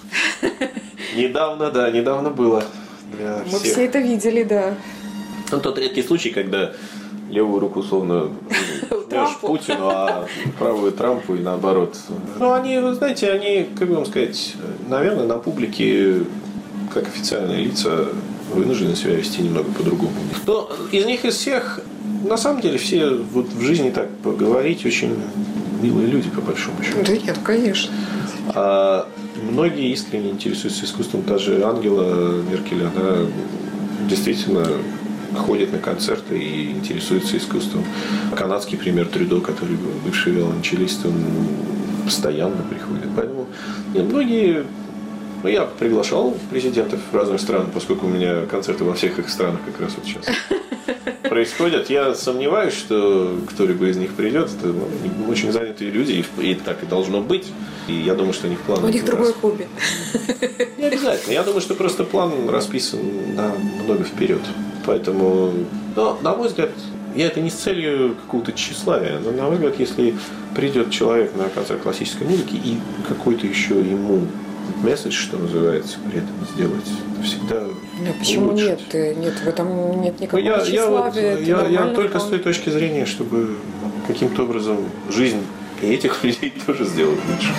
Недавно, да, недавно было. Мы всех. все это видели, да. Ну, тот редкий случай, когда левую руку условно жмешь Путину, а правую Трампу и наоборот. Ну, они, вы знаете, они, как бы вам сказать, наверное, на публике, как официальные лица, вынуждены себя вести немного по-другому. Но из них, из всех, на самом деле, все вот в жизни так поговорить очень милые люди, по большому счету. Да нет, конечно. А многие искренне интересуются искусством. Та же Ангела Меркель, она действительно ходит на концерты и интересуется искусством. Канадский пример Трюдо, который был бывший виолончелист, он постоянно приходит. Поэтому нет, многие... Ну, я приглашал президентов разных стран, поскольку у меня концерты во всех их странах как раз вот сейчас происходят. Я сомневаюсь, что кто-либо из них придет. Это ну, очень занятые люди, и так и должно быть. И я думаю, что у них план... У них другое хобби. Не обязательно. Я думаю, что просто план расписан на много вперед. Поэтому, но, на мой взгляд, я это не с целью какого-то тщеславия, но, на мой взгляд, если придет человек на концерт классической музыки и какой-то еще ему месседж, что называется, при этом сделать, это всегда да, почему улучшить. нет? Нет, в этом нет никакого я, тщеславия. Я, вот, я, я только с той точки зрения, чтобы каким-то образом жизнь и этих людей тоже сделать лучше.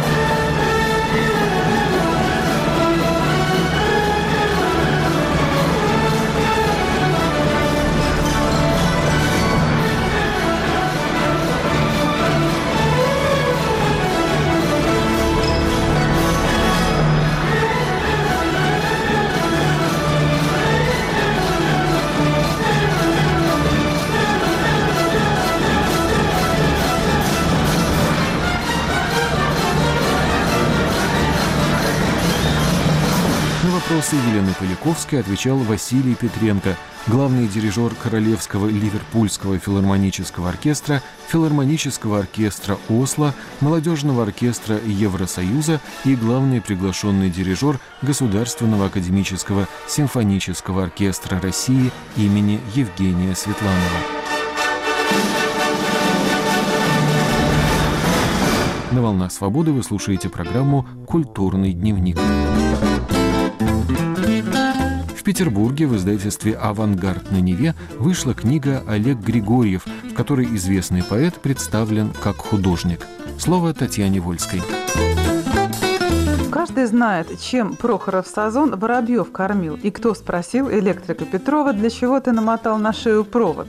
На вопросы Елены Поляковской отвечал Василий Петренко, главный дирижер Королевского Ливерпульского филармонического оркестра, филармонического оркестра Осло, молодежного оркестра Евросоюза и главный приглашенный дирижер Государственного академического симфонического оркестра России имени Евгения Светланова. На «Волнах свободы» вы слушаете программу «Культурный дневник». В Петербурге в издательстве «Авангард» на Неве вышла книга «Олег Григорьев», в которой известный поэт представлен как художник. Слово Татьяне Вольской. Каждый знает, чем Прохоров Сазон воробьев кормил, и кто спросил электрика Петрова, для чего ты намотал на шею провод.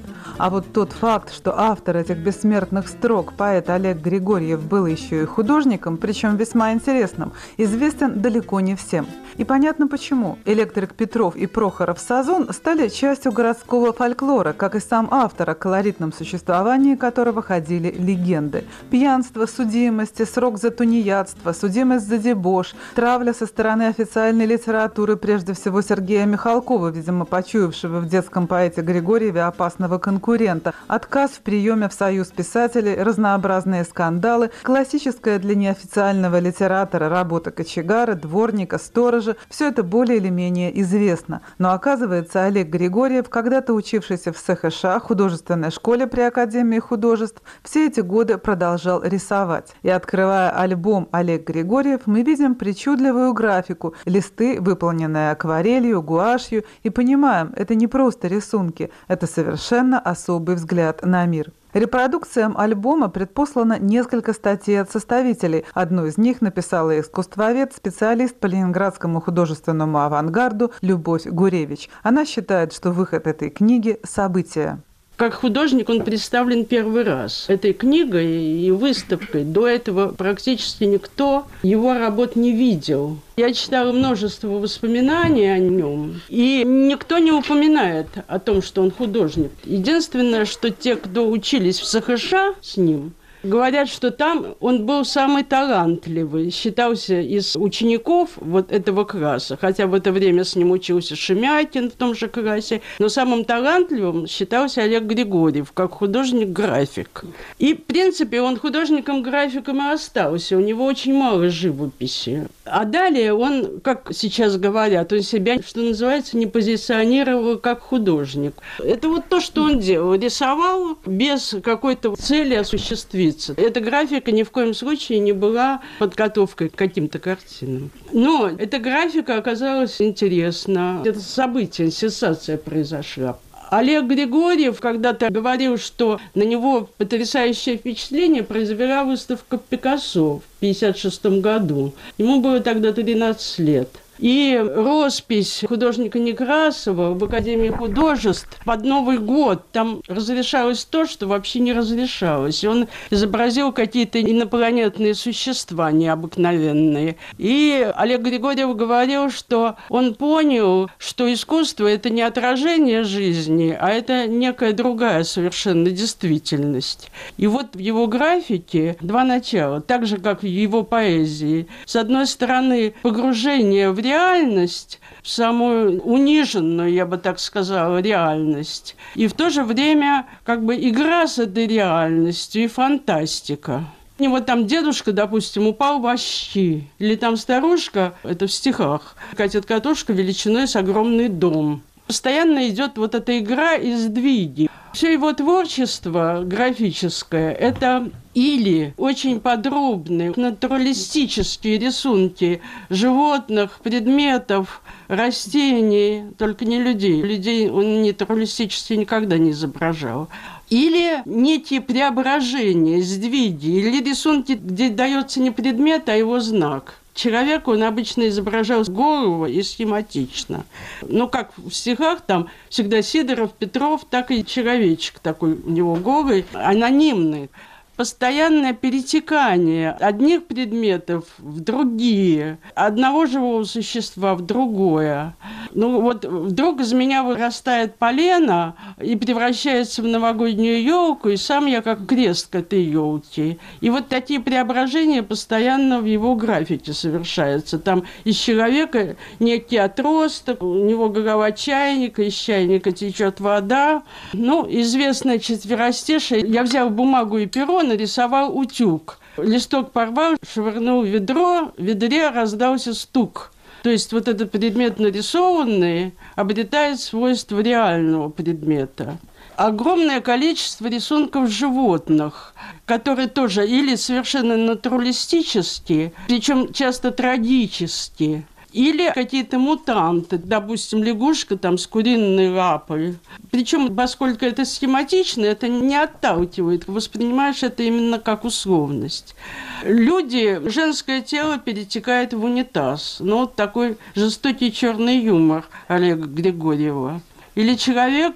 А вот тот факт, что автор этих бессмертных строк, поэт Олег Григорьев, был еще и художником, причем весьма интересным, известен далеко не всем. И понятно почему. Электрик Петров и Прохоров Сазон стали частью городского фольклора, как и сам автор, о колоритном существовании которого ходили легенды. Пьянство, судимости, срок за тунеядство, судимость за дебош, травля со стороны официальной литературы, прежде всего Сергея Михалкова, видимо, почуявшего в детском поэте Григорьеве опасного конкурента, отказ в приеме в Союз писателей, разнообразные скандалы, классическая для неофициального литератора работа кочегара, дворника, сторожа. Все это более или менее известно. Но оказывается, Олег Григорьев, когда-то учившийся в СХШ, художественной школе при Академии художеств, все эти годы продолжал рисовать. И открывая альбом «Олег Григорьев», мы видим причудливую графику, листы, выполненные акварелью, гуашью, и понимаем, это не просто рисунки, это совершенно особый взгляд на мир. Репродукциям альбома предпослано несколько статей от составителей. Одну из них написала искусствовед, специалист по ленинградскому художественному авангарду Любовь Гуревич. Она считает, что выход этой книги – событие. Как художник он представлен первый раз этой книгой и выставкой. До этого практически никто его работ не видел. Я читала множество воспоминаний о нем, и никто не упоминает о том, что он художник. Единственное, что те, кто учились в СХШ с ним, говорят, что там он был самый талантливый, считался из учеников вот этого класса, хотя в это время с ним учился Шемякин в том же классе, но самым талантливым считался Олег Григорьев, как художник-график. И, в принципе, он художником-графиком и остался, у него очень мало живописи. А далее он, как сейчас говорят, он себя, что называется, не позиционировал как художник. Это вот то, что он делал, рисовал без какой-то цели осуществить. Эта графика ни в коем случае не была подготовкой к каким-то картинам. Но эта графика оказалась интересна. Это событие, сенсация произошла. Олег Григорьев когда-то говорил, что на него потрясающее впечатление произвела выставка Пикассо в пятьдесят шестом году. Ему было тогда тринадцать лет. И роспись художника Некрасова в Академии художеств под Новый год. Там разрешалось то, что вообще не разрешалось. И он изобразил какие-то инопланетные существа необыкновенные. И Олег Григорьев говорил, что он понял, что искусство – это не отражение жизни, а это некая другая совершенно действительность. И вот в его графике два начала, так же, как в его поэзии. С одной стороны, погружение в реальность, в самую униженную, я бы так сказала, реальность. И в то же время как бы игра с этой реальностью и фантастика. И вот там дедушка, допустим, упал в щи. Или там старушка, это в стихах, катит катушка величиной с огромный дом. Постоянно идет вот эта игра и сдвиги. Все его творчество графическое – это или очень подробные натуралистические рисунки животных, предметов, растений, только не людей. Людей он натуралистически никогда не изображал. Или некие преображения, сдвиги, или рисунки, где дается не предмет, а его знак. Человека он обычно изображал голого и схематично. Ну, как в стихах, там всегда Сидоров, Петров, так и человечек такой у него голый, анонимный. Постоянное перетекание одних предметов в другие, одного живого существа в другое. Ну вот вдруг из меня вырастает полено и превращается в новогоднюю елку, и сам я как крест к этой елке. И вот такие преображения постоянно в его графике совершаются. Там из человека некий отросток, у него голова чайника, из чайника течет вода. Ну, известное четверостишее. Я взял бумагу и перо, нарисовал утюг. Листок порвал, швырнул в ведро, в ведре раздался стук. То есть вот этот предмет нарисованный обретает свойства реального предмета. Огромное количество рисунков животных, которые тоже или совершенно натуралистические, причем часто трагические, или какие-то мутанты, допустим, лягушка там с куриной лапой. Причем, поскольку это схематично, это не отталкивает, воспринимаешь это именно как условность. Люди, женское тело перетекает в унитаз. Ну, вот такой жестокий черный юмор Олега Григорьева. Или человек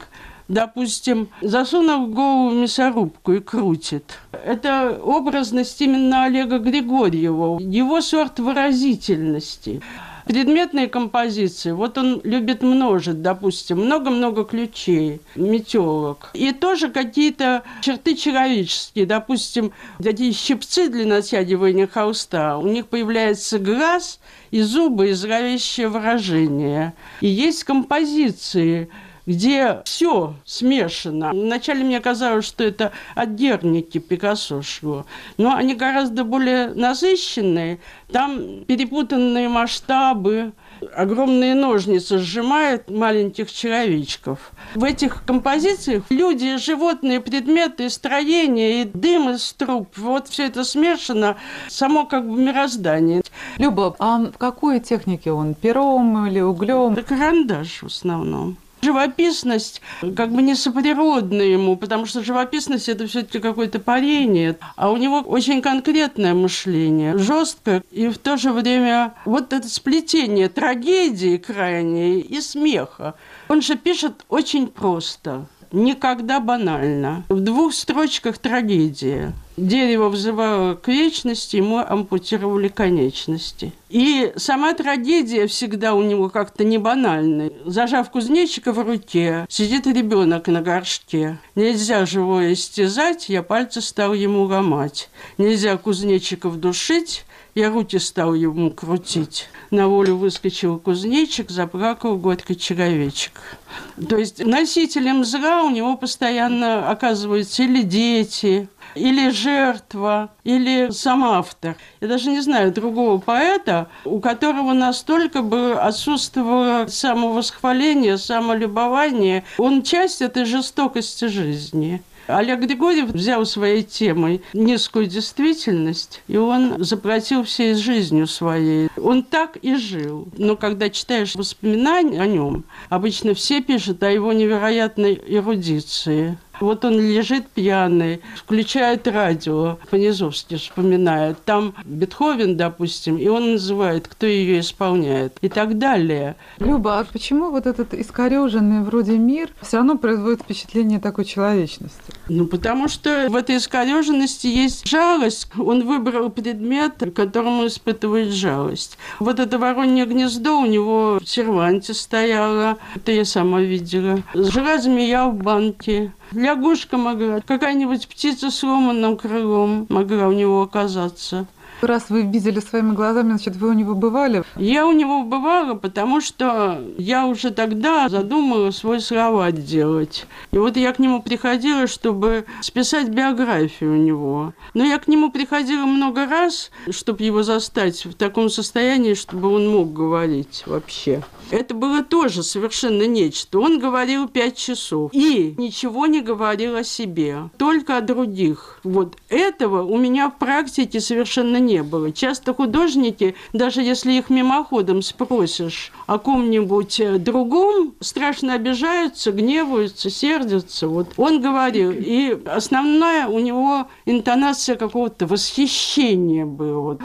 допустим, засунув голову в мясорубку и крутит. Это образность именно Олега Григорьева, его сорт выразительности. Предметные композиции, вот он любит множить, допустим, много-много ключей, метелок. И тоже какие-то черты человеческие, допустим, такие щипцы для натягивания холста, у них появляется глаз и зубы, и зловещее выражение. И есть композиции, где все смешано. Вначале мне казалось, что это от Герники Пикассо шло, но они гораздо более насыщенные. Там перепутанные масштабы, огромные ножницы сжимают маленьких человечков. В этих композициях люди, животные, предметы, строения, и дым из труб, вот все это смешано, само как бы мироздание. Люба, а в какой технике он? Пером или углем? Это карандаш в основном. Живописность как бы не соприродна ему, потому что живописность – это все-таки какое-то парение. А у него очень конкретное мышление, жесткое, и в то же время вот это сплетение трагедии крайней и смеха. Он же пишет очень просто, никогда банально. В двух строчках трагедия. Дерево взывало к вечности, ему ампутировали конечности. И сама трагедия всегда у него как-то не банальная. Зажав кузнечика в руке, сидит ребенок на горшке. Нельзя живое истязать, я пальцы стал ему ломать. Нельзя кузнечиков душить, я руки стал ему крутить. На волю выскочил кузнечик, заплакал горький человечек. То есть носителем зла у него постоянно оказываются или дети, или жертва, или сам автор. Я даже не знаю другого поэта, у которого настолько бы отсутствовало самовосхваление, самолюбование. Он часть этой жестокости жизни. Олег Григорьев взял своей темой низкую действительность, и он заплатил всей жизнью своей. Он так и жил. Но когда читаешь воспоминания о нем, обычно все пишут о его невероятной эрудиции. Вот он лежит пьяный, включает радио, Понизовский вспоминает. Там Бетховен, допустим, и он называет, кто ее исполняет, и так далее. Люба, а почему вот этот искорёженный вроде мир все равно производит впечатление такой человечности? Ну, потому что в этой искорёженности есть жалость. Он выбрал предмет, к которому испытывает жалость. Вот это воронье гнездо у него в серванте стояло. Это я сама видела. Жила змея в банке. Лягушка могла, какая-нибудь птица с сломанным крылом могла у него оказаться. Раз вы видели своими глазами, значит, вы у него бывали? Я у него бывала, потому что я уже тогда задумала свой словарь делать. И вот я к нему приходила, чтобы списать биографию у него. Но я к нему приходила много раз, чтобы его застать в таком состоянии, чтобы он мог говорить вообще. Это было тоже совершенно нечто. Он говорил пять часов и ничего не говорил о себе, только о других. Вот этого у меня в практике совершенно не было. Часто художники, даже если их мимоходом спросишь о ком-нибудь другом, страшно обижаются, гневаются, сердятся. Вот он говорил, и основная у него интонация какого-то восхищения была.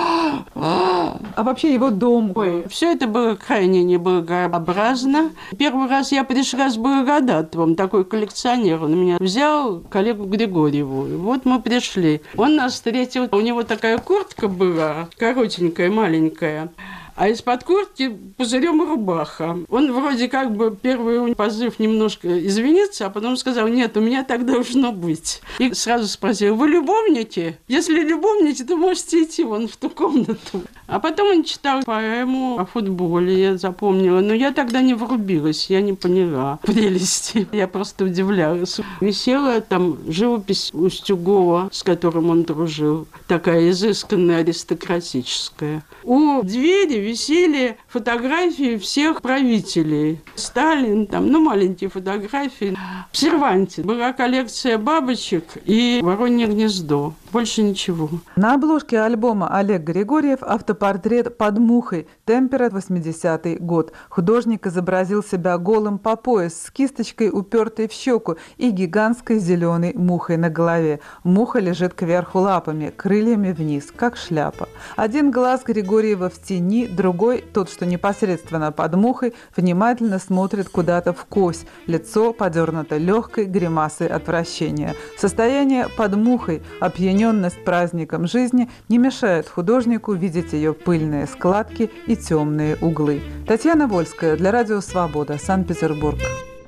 А вообще его дом? Ой, все это было крайне неблагообразно. Первый раз я пришла с Благодатовым, такой коллекционер. Он меня взял к Олегу Григорьеву. И вот мы пришли. Он нас встретил. У него такая куртка была, коротенькая, маленькая. А из-под куртки пузырем рубаха. Он вроде как бы первый позыв немножко извиниться, а потом сказал, нет, у меня так должно быть. И сразу спросил, вы любовники? Если любовники, то можете идти вон в ту комнату. А потом он читал поэму о футболе, я запомнила. Но я тогда не врубилась, я не поняла прелести. Я просто удивлялась. Висела там живопись Устюгова, с которым он дружил. Такая изысканная, аристократическая. У двери висели фотографии всех правителей. Сталин, там, ну, маленькие фотографии. В серванте была коллекция бабочек и воронье гнездо. Больше ничего. На обложке альбома Олег Григорьев автопортрет под мухой, темпера, восьмидесятый год. Художник изобразил себя голым по пояс, с кисточкой, упертой в щеку, и гигантской зеленой мухой на голове. Муха лежит кверху лапами, крыльями вниз, как шляпа. Один глаз Григорьева в тени, другой, тот, что непосредственно под мухой, внимательно смотрит куда-то вкось. Лицо подернуто легкой гримасой отвращения. Состояние под мухой, опьяненность праздником жизни не мешает художнику видеть ее пыльные складки и темные углы. Татьяна Вольская для Радио Свобода, Санкт-Петербург.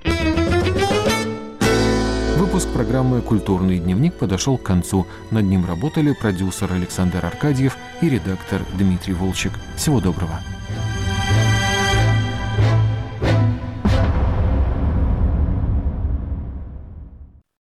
Выпуск программы «Культурный дневник» подошел к концу. Над ним работали продюсер Александр Аркадьев и редактор Дмитрий Волчек. Всего доброго.